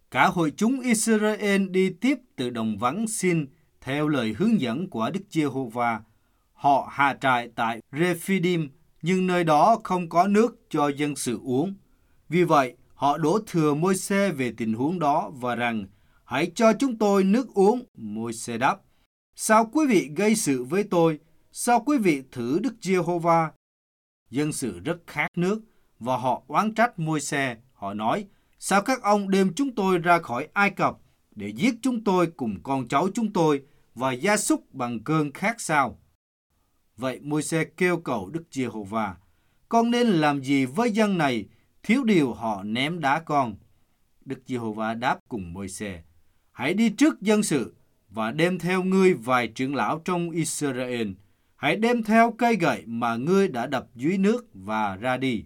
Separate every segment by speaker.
Speaker 1: Cả hội chúng Israel đi tiếp từ đồng vắng Sin theo lời hướng dẫn của Đức Giê-hô-va. Họ hạ trại tại Rephidim, nhưng nơi đó không có nước cho dân sự uống. Vì vậy, họ đổ thừa Môi-se về tình huống đó và rằng, hãy cho chúng tôi nước uống. Môi-se đáp, sao quý vị gây sự với tôi? Sao quý vị thử Đức Giê-hô-va? Dân sự rất khát nước và họ oán trách Môi-se. Họ nói, sao các ông đem chúng tôi ra khỏi Ai Cập để giết chúng tôi cùng con cháu chúng tôi và gia súc bằng cơn khát sao? Vậy Môi-se kêu cầu Đức Giê-hô-va, con nên làm gì với dân này, thiếu điều họ ném đá con? Đức Giê-hô-va đáp cùng Môi-se, hãy đi trước dân sự và đem theo ngươi vài trưởng lão trong Israel. Hãy đem theo cây gậy mà ngươi đã đập dưới nước và ra đi.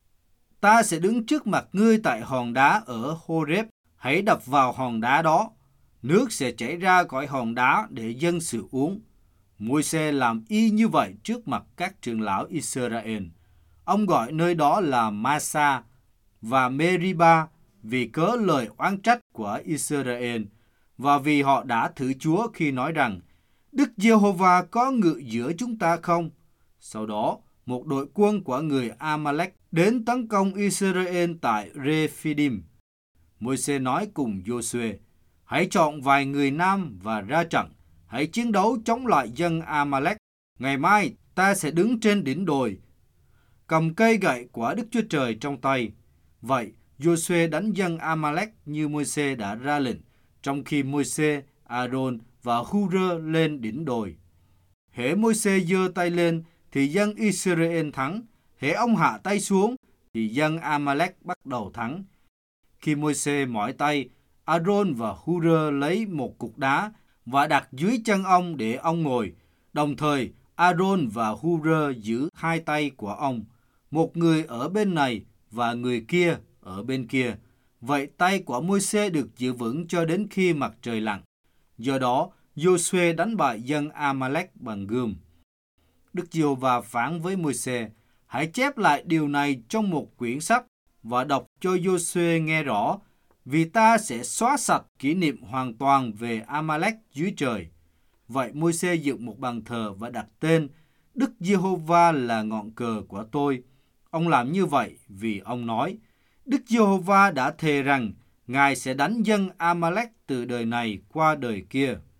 Speaker 1: Ta sẽ đứng trước mặt ngươi tại hòn đá ở Horeb. Hãy đập vào hòn đá đó. Nước sẽ chảy ra khỏi hòn đá để dân sự uống. Môi-se làm y như vậy trước mặt các trưởng lão Israel. Ông gọi nơi đó là Massa và Meriba vì cớ lời oán trách của Israel và vì họ đã thử Chúa khi nói rằng, Đức Giê-hô-va có ngự giữa chúng ta không? Sau đó, một đội quân của người Amalek đến tấn công Israel tại Rephidim. Môi-se nói cùng Giô-suê, hãy chọn vài người nam và ra trận, hãy chiến đấu chống lại dân Amalek. Ngày mai ta sẽ đứng trên đỉnh đồi, cầm cây gậy của Đức Chúa Trời trong tay. Vậy, Giô-suê đánh dân Amalek như Môi-se đã ra lệnh, trong khi Môi-se, A-rôn và Hu-rơ lên đỉnh đồi. Hễ Môi-se giơ tay lên thì dân Israel thắng, hễ ông hạ tay xuống thì dân Amalek bắt đầu thắng. Khi Môi-se mỏi tay, A-rôn và Hu-rơ lấy một cục đá và đặt dưới chân ông để ông ngồi. Đồng thời, A-rôn và Hu-rơ giữ hai tay của ông, một người ở bên này và người kia ở bên kia. Vậy tay của Môi-se được giữ vững cho đến khi mặt trời lặn. Do đó, Giô-suê đánh bại dân Amalek bằng gươm. Đức Giê-hô-va phán với Môi-se, hãy chép lại điều này trong một quyển sách và đọc cho Giô-suê nghe rõ, vì ta sẽ xóa sạch kỷ niệm hoàn toàn về Amalek dưới trời. Vậy Môi-se dựng một bàn thờ và đặt tên, Đức Giê-hô-va là ngọn cờ của tôi. Ông làm như vậy vì ông nói, Đức Giê-hô-va đã thề rằng Ngài sẽ đánh dân Amalek từ đời này qua đời kia.